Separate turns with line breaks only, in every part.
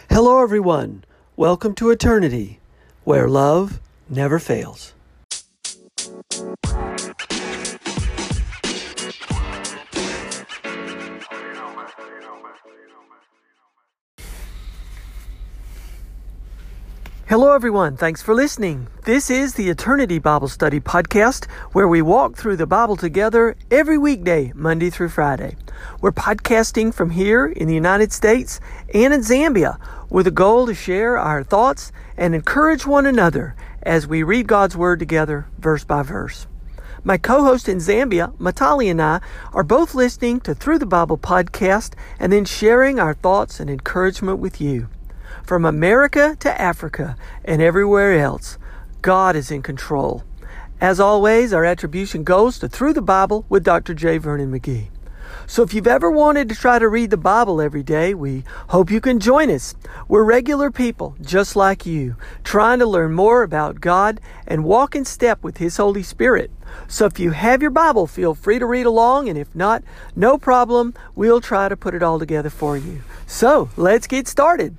Hello, everyone. Welcome to Eternity, where love never fails. Hello, everyone. Thanks for listening. This is the Eternity Bible Study Podcast, where we walk through the Bible together every weekday, Monday through Friday. We're podcasting from here in the United States and in Zambia with a goal to share our thoughts and encourage one another as we read God's Word together, verse by verse. My co-host in Zambia, Matali, and I are both listening to Through the Bible podcast and then sharing our thoughts and encouragement with you. From America to Africa and everywhere else, God is in control. As always, our attribution goes to Through the Bible with Dr. J. Vernon McGee. So if you've ever wanted to try to read the Bible every day, we hope you can join us. We're regular people, just like you, trying to learn more about God and walk in step with His Holy Spirit. So if you have your Bible, feel free to read along, and if not, no problem. We'll try to put it all together for you. So let's get started.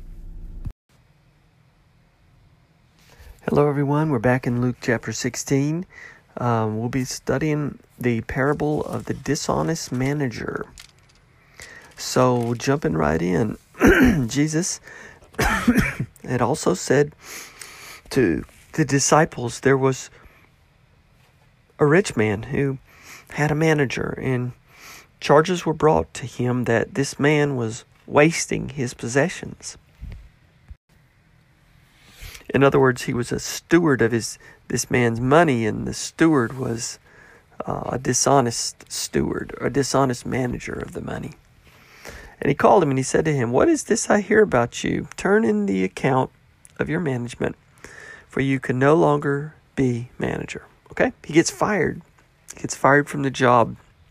Hello, everyone. We're back in Luke chapter 16. We'll be studying the parable of the dishonest manager. So, jumping right in, Jesus had also said to the disciples there was a rich man who had a manager, and charges were brought to him that this man was wasting his possessions. In other words, he was a steward of this man's money, and the steward was a dishonest steward, or a dishonest manager of the money. And he called him and he said to him, "What is this I hear about you? Turn in the account of your management, for you can no longer be manager." Okay? He gets fired. He gets fired from the job.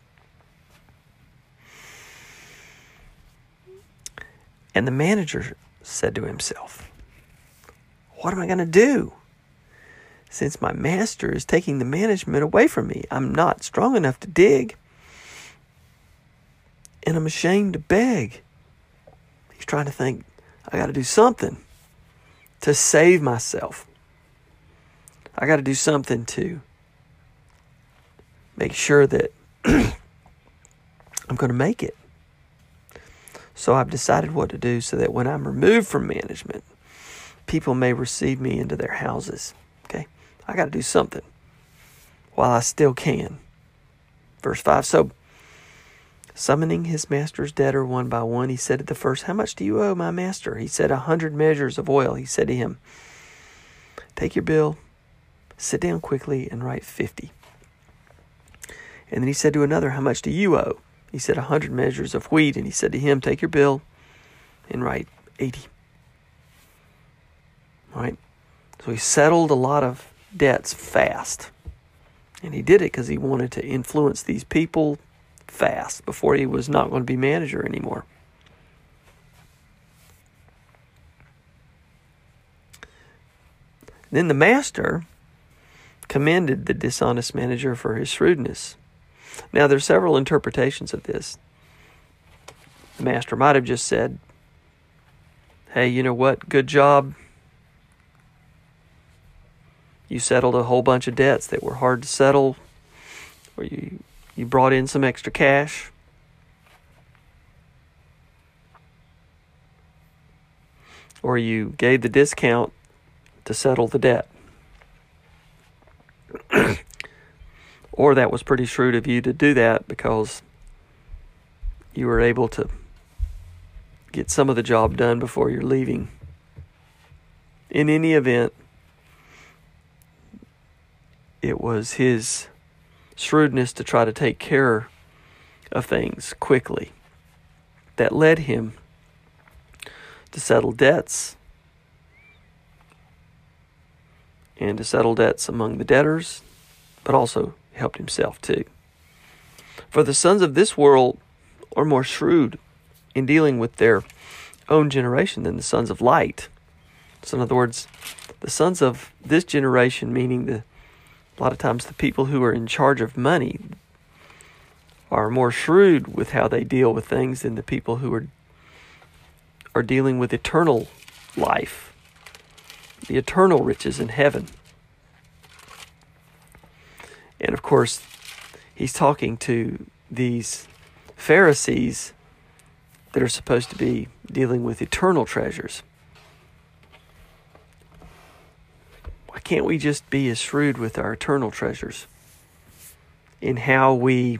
And the manager said to himself, "What am I going to do? Since my master is taking the management away from me, I'm not strong enough to dig, and I'm ashamed to beg." He's trying to think, I got to do something to save myself. I got to do something to make sure that I'm going to make it. So I've decided what to do so that when I'm removed from management, people may receive me into their houses. Okay? I got to do something while I still can. Verse 5, so summoning his master's debtor one by one, he said to the first, "How much do you owe my master?" He said, 100 measures of oil. He said to him, "Take your bill, sit down quickly, and write 50. And then he said to another, "How much do you owe?" He said, 100 measures of wheat. And he said to him, "Take your bill and write 80. All right? So he settled a lot of debts fast. And he did it because he wanted to influence these people fast before he was not going to be manager anymore. Then the master commended the dishonest manager for his shrewdness. Now, there's several interpretations of this. The master might have just said, "Hey, you know what? Good job. You settled a whole bunch of debts that were hard to settle, or you brought in some extra cash. Or you gave the discount to settle the debt. Or that was pretty shrewd of you to do that because you were able to get some of the job done before you're leaving." In any event, it was his shrewdness to try to take care of things quickly that led him to settle debts and to settle debts among the debtors, but also helped himself too. For the sons of this world are more shrewd in dealing with their own generation than the sons of light. So in other words, the sons of this generation, meaning a lot of times the people who are in charge of money, are more shrewd with how they deal with things than the people who are dealing with eternal life, the eternal riches in heaven. And of course, he's talking to these Pharisees that are supposed to be dealing with eternal treasures. Why can't we just be as shrewd with our eternal treasures in how we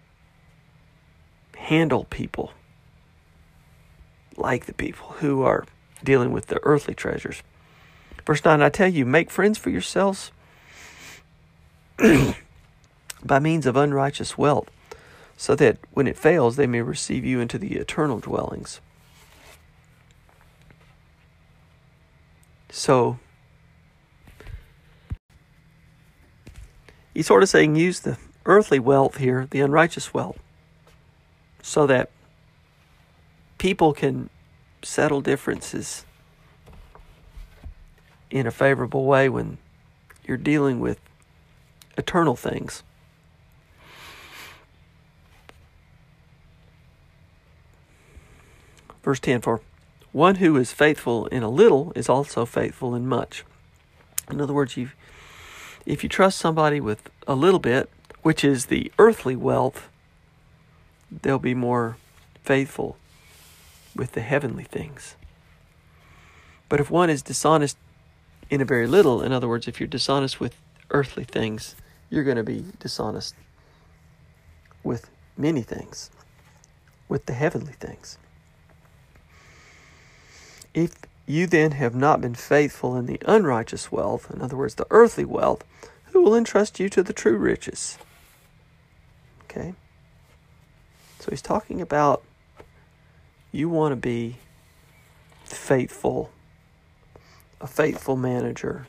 handle people like the people who are dealing with the earthly treasures? Verse 9, I tell you, make friends for yourselves by means of unrighteous wealth, so that when it fails, they may receive you into the eternal dwellings. So, he's sort of saying use the earthly wealth here, the unrighteous wealth, so that people can settle differences in a favorable way when you're dealing with eternal things. Verse 10, for one who is faithful in a little is also faithful in much. In other words, if you trust somebody with a little bit, which is the earthly wealth, they'll be more faithful with the heavenly things. But if one is dishonest in a very little, in other words, if you're dishonest with earthly things, you're going to be dishonest with many things, with the heavenly things. If you then have not been faithful in the unrighteous wealth, in other words, the earthly wealth, who will entrust you to the true riches? Okay? So he's talking about you want to be faithful, a faithful manager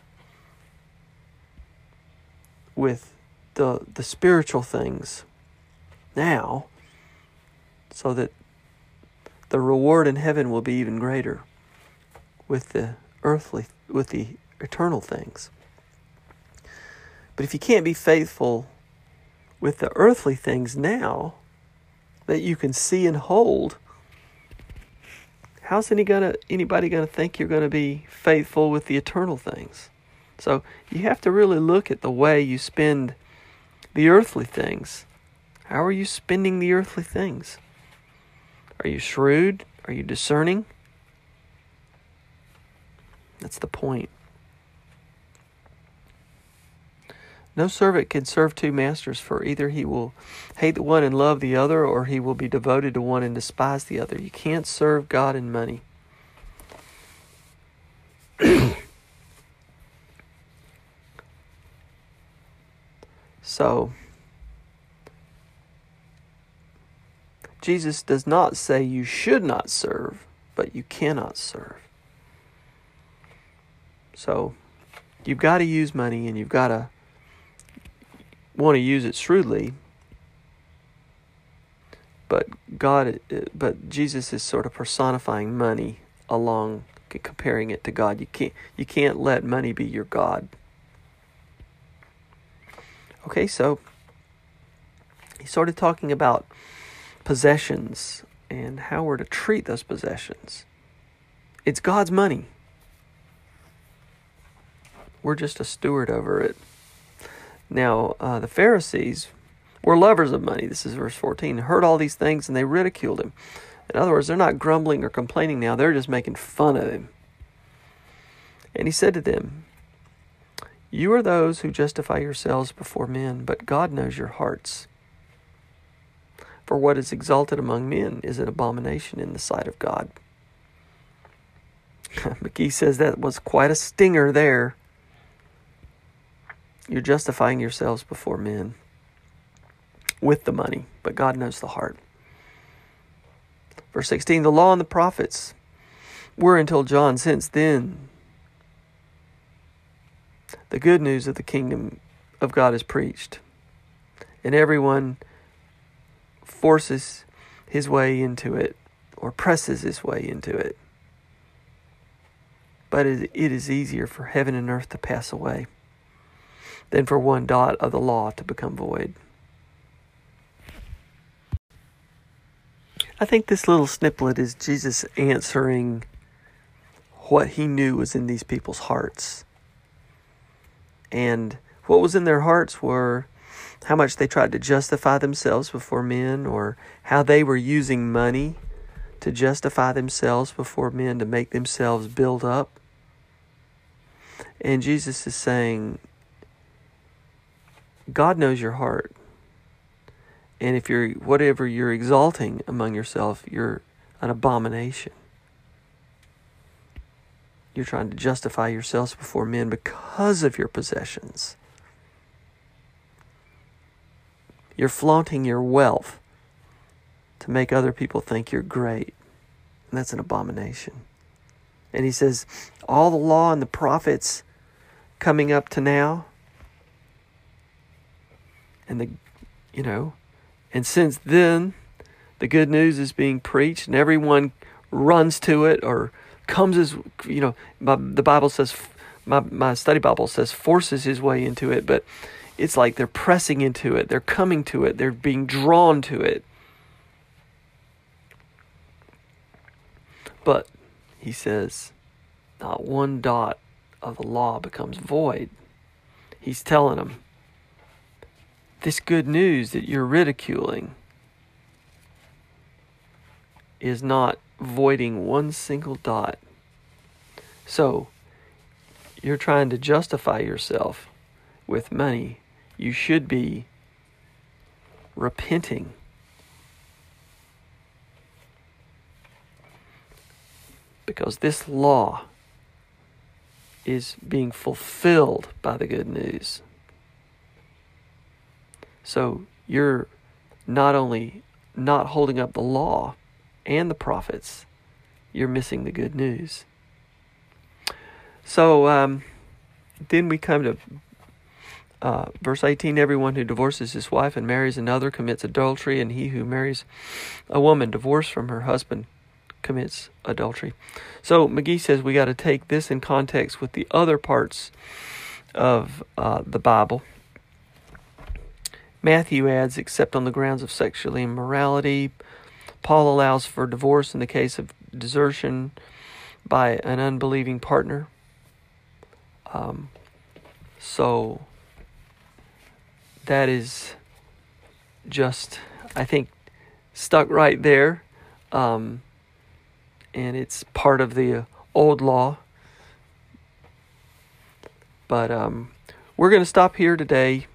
with the spiritual things now, so that the reward in heaven will be even greater with the eternal things. But if you can't be faithful with the earthly things now that you can see and hold, how's anybody gonna think you're gonna be faithful with the eternal things? So you have to really look at the way you spend the earthly things. How are you spending the earthly things? Are you shrewd? Are you discerning? That's the point. No servant can serve two masters, for either he will hate the one and love the other, or he will be devoted to one and despise the other. You can't serve God and money. So, Jesus does not say you should not serve, but you cannot serve. So, you've got to use money, and you've got to want to use it shrewdly. But Jesus is sort of personifying money along, comparing it to God. You can't let money be your God. Okay, so he started talking about possessions and how we're to treat those possessions. It's God's money. We're just a steward over it. Now, the Pharisees were lovers of money. This is verse 14. Heard all these things and they ridiculed him. In other words, they're not grumbling or complaining now. They're just making fun of him. And he said to them, you are those who justify yourselves before men, but God knows your hearts. For what is exalted among men is an abomination in the sight of God. McGee says that was quite a stinger there. You're justifying yourselves before men with the money, but God knows the heart. Verse 16, the law and the prophets were until John. Since then, the good news of the kingdom of God is preached, and everyone forces his way into it or presses his way into it. But it is easier for heaven and earth to pass away than for one dot of the law to become void. I think this little snippet is Jesus answering what he knew was in these people's hearts. And what was in their hearts were how much they tried to justify themselves before men, or how they were using money to justify themselves before men, to make themselves build up. And Jesus is saying, God knows your heart. And if whatever you're exalting among yourself, you're an abomination. You're trying to justify yourselves before men because of your possessions. You're flaunting your wealth to make other people think you're great. And that's an abomination. And he says, all the law and the prophets coming up to now, and and since then, the good news is being preached and everyone runs to it, or comes as, the Bible says, my study Bible says forces his way into it, but it's like they're pressing into it, they're coming to it, they're being drawn to it. But he says, not one dot of the law becomes void. He's telling them, this good news that you're ridiculing is not voiding one single dot. So, you're trying to justify yourself with money. You should be repenting. Because this law is being fulfilled by the good news. So you're not only not holding up the law and the prophets, you're missing the good news. So then we come to verse 18. Everyone who divorces his wife and marries another commits adultery, and he who marries a woman divorced from her husband commits adultery. So McGee says we got to take this in context with the other parts of the Bible. Matthew adds, except on the grounds of sexual immorality. Paul allows for divorce in the case of desertion by an unbelieving partner. So that is just, I think, stuck right there. And it's part of the old law. But we're going to stop here today.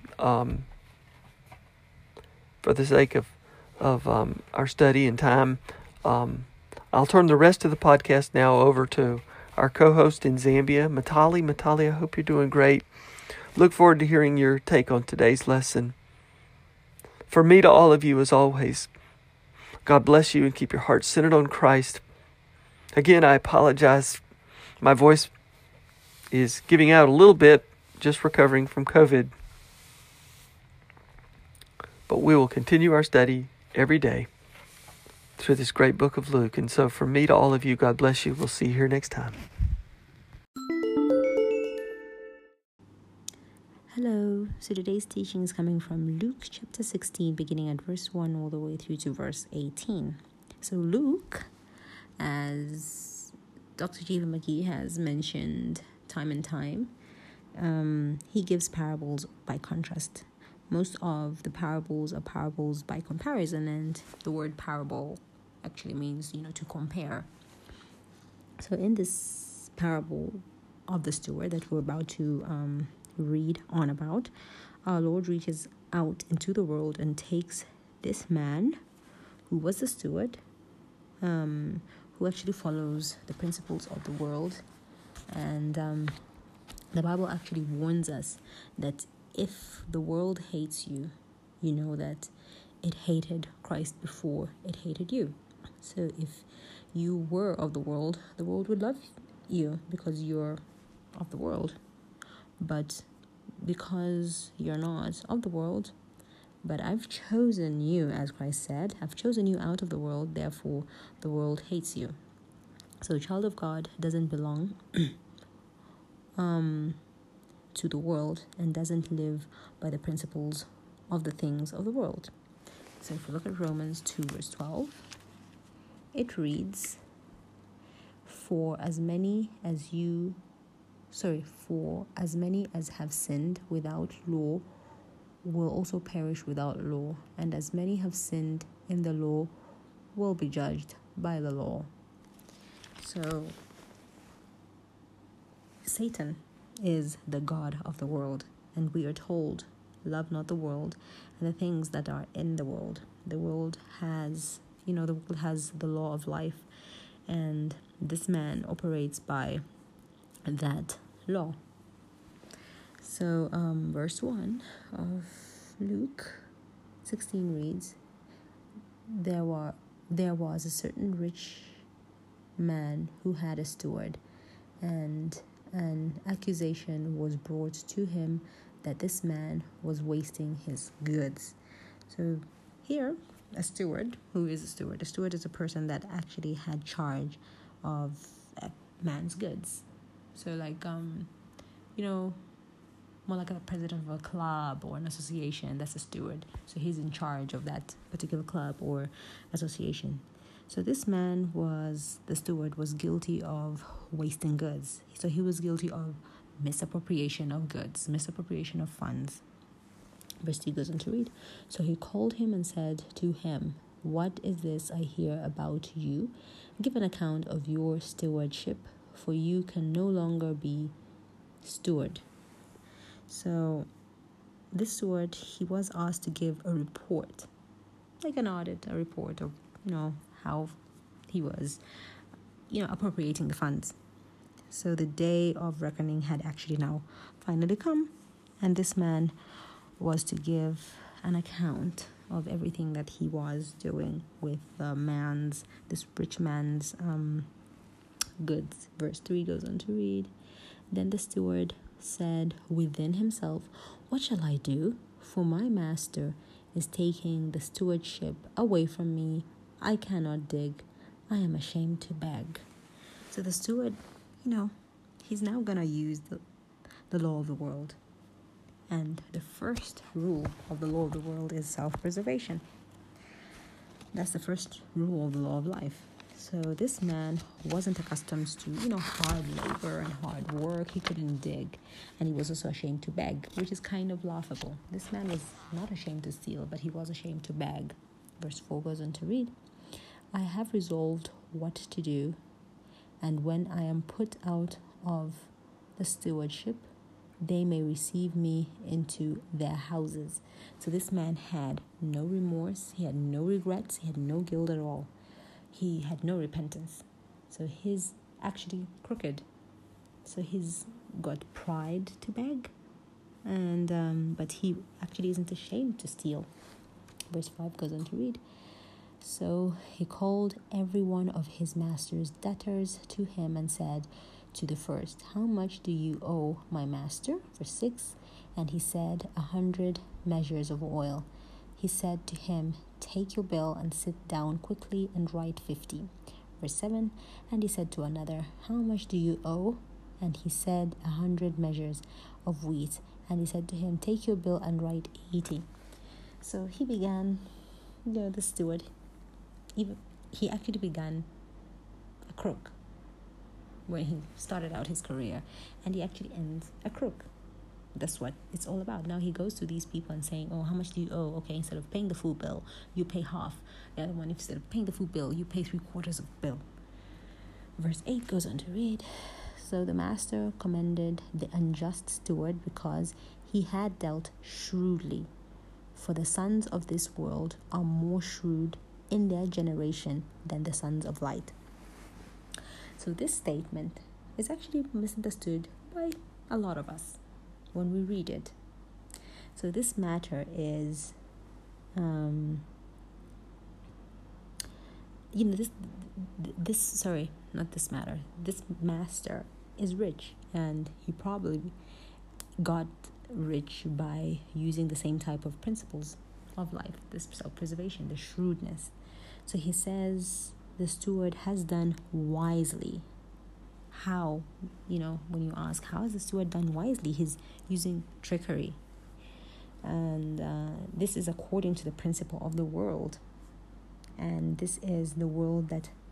For the sake of our study and time, I'll turn the rest of the podcast now over to our co-host in Zambia, Matali. Matali, I hope you're doing great. Look forward to hearing your take on today's lesson. For me, to all of you, as always, God bless you and keep your heart centered on Christ. Again, I apologize. My voice is giving out a little bit, just recovering from COVID. But we will continue our study every day through this great book of Luke. And so from me to all of you, God bless you. We'll see you here next time.
Hello. So today's teaching is coming from Luke chapter 16, beginning at verse 1 all the way through to verse 18. So Luke, as Dr. Jiva McGee has mentioned time and time, he gives parables by contrast. Most of the parables are parables by comparison, and the word parable actually means, to compare. So in this parable of the steward that we're about to read on about, our Lord reaches out into the world and takes this man who was the steward, who actually follows the principles of the world. And the Bible actually warns us that if the world hates you, you know that it hated Christ before it hated you. So if you were of the world would love you because you're of the world. But because you're not of the world, but I've chosen you, as Christ said, I've chosen you out of the world, therefore the world hates you. So a child of God doesn't belong to the world and doesn't live by the principles of the things of the world. So if we look at Romans 2 verse 12, it reads, For as many as have sinned without law will also perish without law, and as many have sinned in the law will be judged by the law. So Satan is the god of the world, and we are told, love not the world and the things that are in the world. The world has, the world has the law of life, and this man operates by that law. So verse 1 of Luke 16 reads, There was a certain rich man who had a steward, and an accusation was brought to him that this man was wasting his goods. So here, a steward, who is a steward? A steward is a person that actually had charge of a man's goods. So more like a president of a club or an association, that's a steward. So he's in charge of that particular club or association. So this man the steward was guilty of wasting goods. So he was guilty of misappropriation of goods, misappropriation of funds. Verse 2 goes on to read, So he called him and said to him, What is this I hear about you? Give an account of your stewardship, for you can no longer be steward. So this steward, he was asked to give a report, like an audit, a report of, how he was, appropriating the funds. So the day of reckoning had actually now finally come, and this man was to give an account of everything that he was doing with this rich man's goods. Verse 3 goes on to read, Then the steward said within himself, What shall I do? For my master is taking the stewardship away from me. I cannot dig. I am ashamed to beg. So the steward, he's now going to use the law of the world. And the first rule of the law of the world is self-preservation. That's the first rule of the law of life. So this man wasn't accustomed to, hard labor and hard work. He couldn't dig. And he was also ashamed to beg, which is kind of laughable. This man was not ashamed to steal, but he was ashamed to beg. Verse 4 goes on to read, I have resolved what to do, and when I am put out of the stewardship, they may receive me into their houses. So this man had no remorse. He had no regrets. He had no guilt at all. He had no repentance. So he's actually crooked. So he's got pride to beg, and but he actually isn't ashamed to steal. Verse 5 goes on to read, So he called every one of his master's debtors to him and said to the first, How much do you owe my master? Verse 6, And he said, 100 measures of oil. He said to him, Take your bill and sit down quickly and write 50. Verse 7, And he said to another, How much do you owe? And he said, 100 measures of wheat. And he said to him, Take your bill and write 80. So he began, the steward, he actually began a crook when he started out his career, and he actually ends a crook. That's what it's all about. Now he goes to these people and saying, how much do you owe? Okay, instead of paying the full bill, you pay half. The other one, instead of paying the full bill, you pay 3/4 of bill. Verse 8 goes on to read, So the master commended the unjust steward because he had dealt shrewdly. For the sons of this world are more shrewd in their generation than the sons of light. So this statement is actually misunderstood by a lot of us when we read it. So this matter is, this master is rich, and he probably got rich by using the same type of principles of life, this self-preservation, the shrewdness. So he says the steward has done wisely. How? When you ask, how has the steward done wisely? He's using trickery. And this is according to the principle of the world. And this is the world that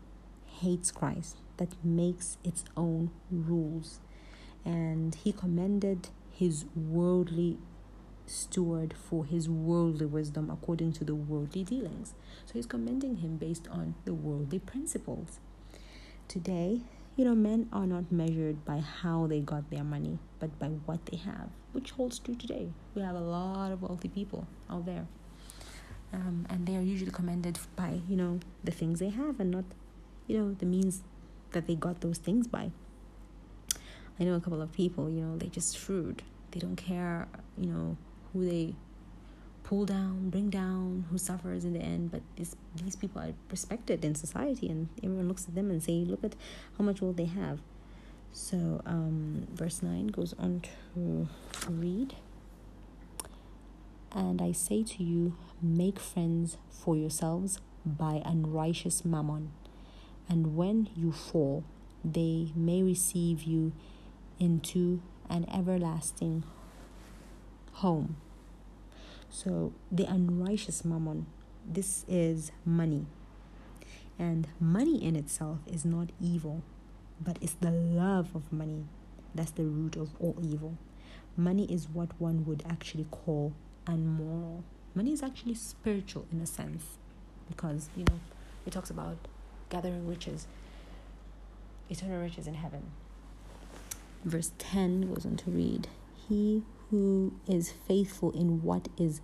hates Christ, that makes its own rules. And he commended his worldly steward for his worldly wisdom according to the worldly dealings. So he's commending him based on the worldly principles. Today, men are not measured by how they got their money, but by what they have, which holds true today. We have a lot of wealthy people out there. And they are usually commended by, the things they have and not, the means that they got those things by. I know a couple of people, they just shrewd. They don't care, who they pull down, bring down, who suffers in the end. But these people are respected in society, and everyone looks at them and say, look at how much wealth they have. So verse 9 goes on to read. And I say to you, make friends for yourselves by unrighteous mammon, and when you fall, they may receive you into an everlasting home. So the unrighteous mammon, this is money. And money in itself is not evil, but it's the love of money that's the root of all evil. Money is what one would actually call unmoral. Money is actually spiritual in a sense, because it talks about gathering riches, eternal riches in heaven. Verse 10 goes on to read, he who is faithful in what is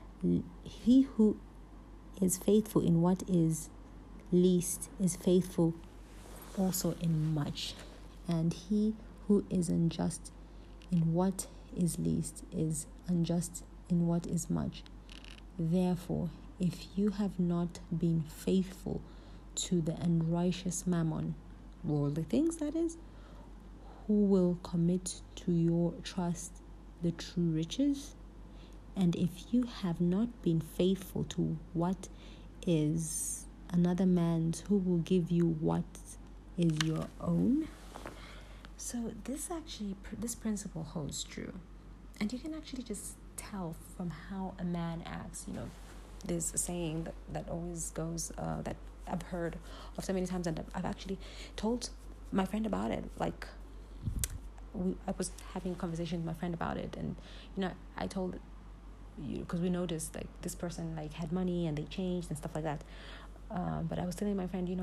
least is faithful also in much, and he who is unjust in what is least is unjust in what is much. Therefore, if you have not been faithful to the unrighteous mammon, worldly things that is, who will commit to your trust the true riches? And if you have not been faithful to what is another man's, who will give you what is your own? So this principle holds true, and you can actually just tell from how a man acts. There's a saying that always goes that I've heard of so many times, and I've actually told my friend about it. Like I was having a conversation with my friend about it, and I told you, because we noticed like this person like had money and they changed and stuff like that. But I was telling my friend,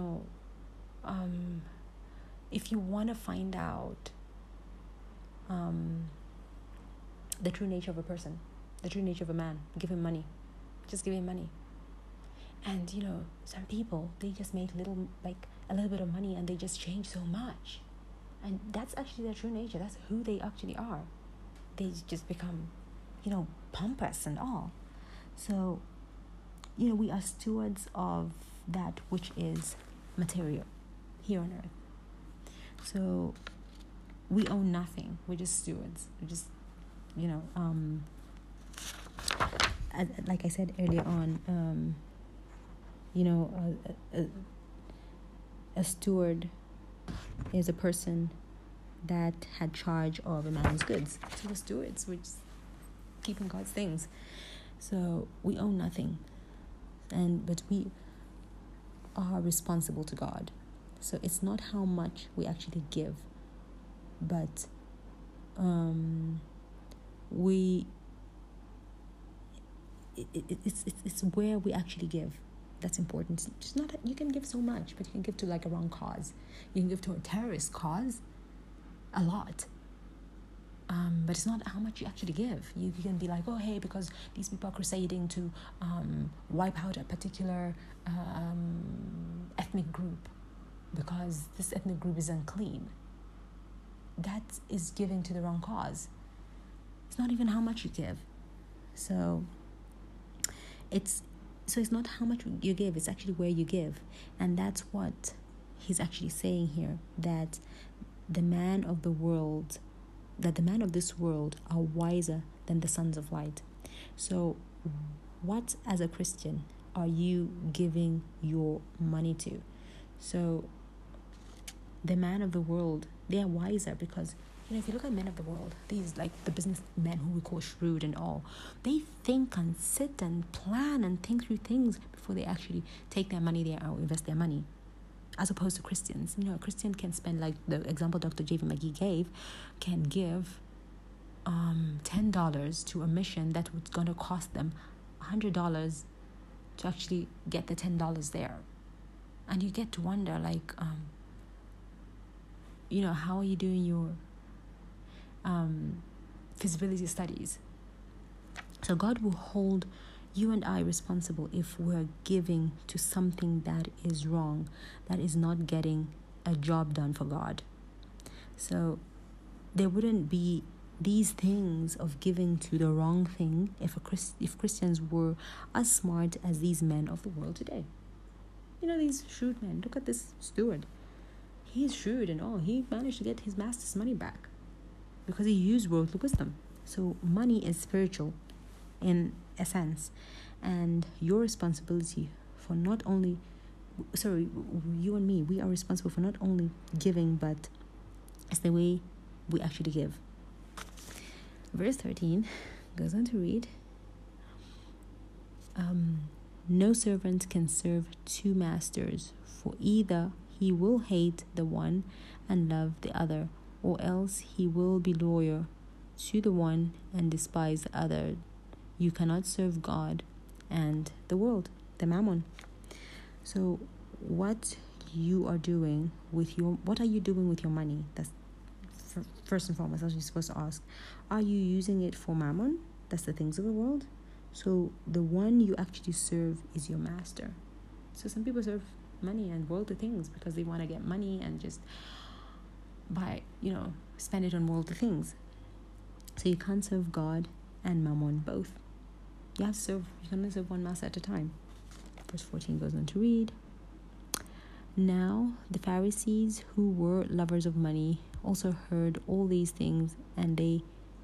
if you want to find out the true nature of a person, the true nature of a man, give him money. Just give him money. And some people, they just make a little bit of money and they just change so much. And that's actually their true nature. That's who they actually are. They just become, pompous and all. So, we are stewards of that which is material here on earth. So, we own nothing. We're just stewards. We're just, like I said earlier on, a steward is a person that had charge of a man's goods. So we're stewards, we're just keeping God's things. So we own nothing, but we are responsible to God. So it's not how much we actually give, but it's where we actually give. That's important. It's just not that you can give so much, but you can give to like a wrong cause. You can give to a terrorist cause a lot. But it's not how much you actually give. You can be like, oh, hey, because these people are crusading to wipe out a particular ethnic group because this ethnic group is unclean. That is giving to the wrong cause. It's not even how much you give. So it's not how much you give, it's actually where you give. And that's what he's actually saying here, that the man of this world are wiser than the sons of light. So what, as a Christian, are you giving your money to? So the man of the world, they are wiser because if you look at men of the world, these like the businessmen who we call shrewd and all, they think and sit and plan and think through things before they actually take their money there or invest their money. as opposed to Christians. A Christian can spend, like the example Dr. J.V. McGee gave, can give $10 to a mission that was going to cost them $100 to actually get the $10 there. And you get to wonder, like, how are you doing your feasibility studies? So God will hold you and I responsible if we're giving to something that is wrong, that is not getting a job done for God. So there wouldn't be these things of giving to the wrong thing if Christians were as smart as these men of the world today. These shrewd men. Look at this steward. He's shrewd and all. He managed to get his master's money back because he used worldly wisdom. So money is spiritual in a sense, and your responsibility for not only, you and me, we are responsible for not only giving, but it's the way we actually give. Verse 13 goes on to read, no servant can serve two masters, for either he will hate the one and love the other, or else he will be loyal to the one and despise the other. You cannot serve God and the world, the mammon. So what you are doing with what are you doing with your money? That's first and foremost, as you're supposed to ask. Are you using it for mammon? That's the things of the world. So the one you actually serve is your master. So some people serve money and worldly things because they want to get money and just spend it on worldly things. So you can't serve God and mammon you can only serve one master at a time. Verse 14 goes on to read, now the Pharisees, who were lovers of money, also heard all these things, and they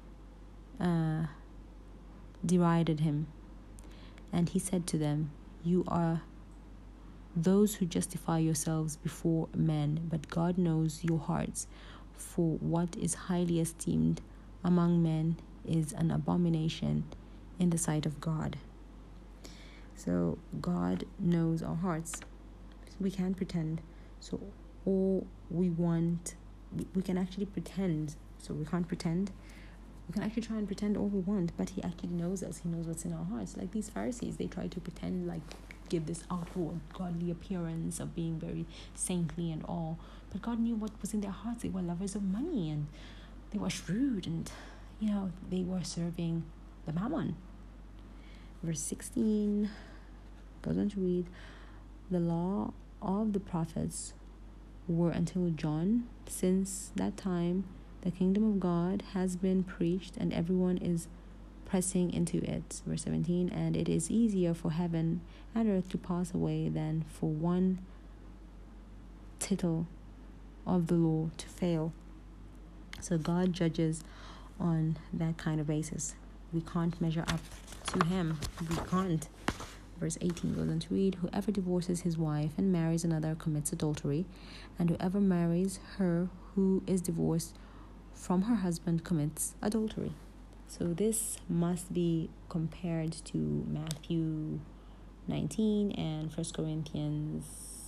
derided him. And he said to them, you are those who justify yourselves before men, but God knows your hearts, for what is highly esteemed among men is an abomination in the sight of God. So God knows our hearts. We can't pretend. So all we want, we can actually pretend. So we can't pretend. We can actually try and pretend all we want, but he actually knows us. He knows what's in our hearts. Like these Pharisees, they try to pretend, like give this outward godly appearance of being very saintly and all. But God knew what was in their hearts. They were lovers of money, and they were shrewd, and they were serving the mammon. Verse 16 goes on to read, the law of the prophets were until John. Since that time the kingdom of God has been preached, and everyone is pressing into it. Verse 17, and it is easier for heaven and earth to pass away than for one tittle of the law to fail. So God judges on that kind of basis. We can't measure up to him. We can't. Verse 18 goes on to read, whoever divorces his wife and marries another commits adultery, and whoever marries her who is divorced from her husband commits adultery. So this must be compared to Matthew 19 and 1 Corinthians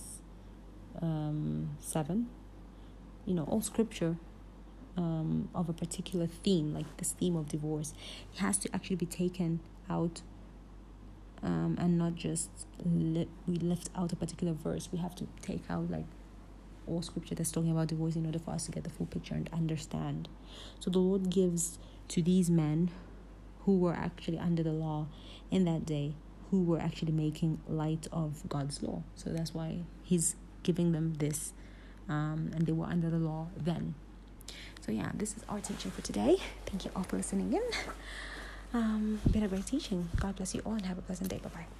7. All scripture of a particular theme, like this theme of divorce, it has to actually be taken out, and not just we left out a particular verse. We have to take out like all scripture that's talking about divorce in order for us to get the full picture and understand. So the Lord gives to these men who were actually under the law in that day, who were actually making light of God's law. So that's why he's giving them this, and they were under the law then. So yeah, this is our teaching for today. Thank you all for listening in. Been a great teaching. God bless you all and have a pleasant day. Bye-bye.